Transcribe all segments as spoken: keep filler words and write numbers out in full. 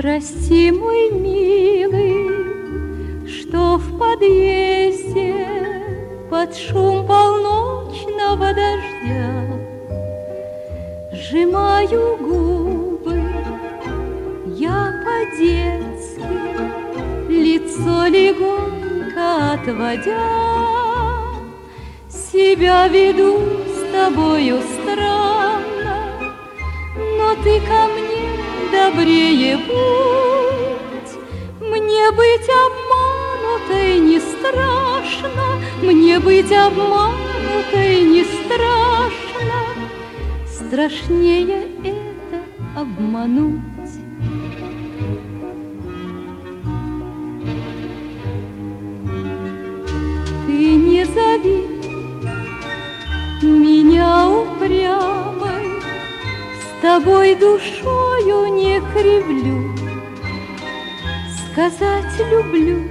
Прости, мой милый, что в подъезде под шум полночного дождя сжимаю губы я по-детски, лицо легонько отводя. Себя веду с тобою странно, но ты ко мне добрее будь. Мне быть обманутой не страшно, мне быть обманутой не страшно. Страшнее это обмануть. Ты не зови меня упрямой, с тобой душою не кривлю. Сказать люблю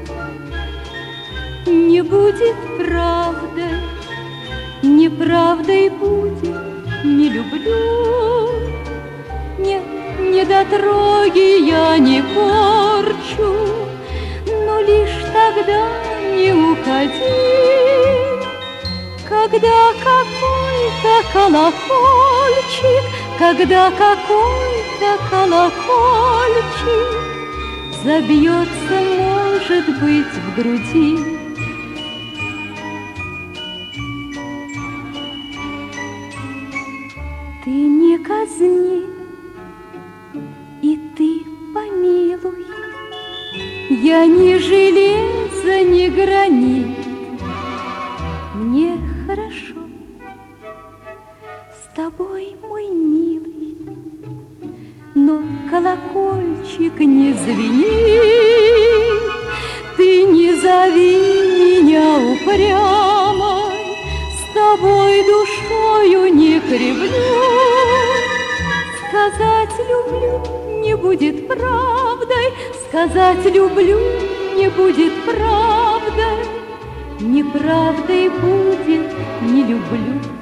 не будет правдой, неправдой будет не люблю. Нет, недотроги я не порчу, но лишь тогда не уходи, когда какой-то колокольчик, когда какой-то колокольчик забьется, может быть, в груди. Ты не казни, и ты помилуй, я ни железа, ни гранит. Мне хорошо с тобой, мой милый, но колокольчик не звенит. Ты не зови меня упрямой, с тобой душою не кривлю. Сказать люблю не будет правдой, сказать люблю не будет правдой, неправдой будет не люблю.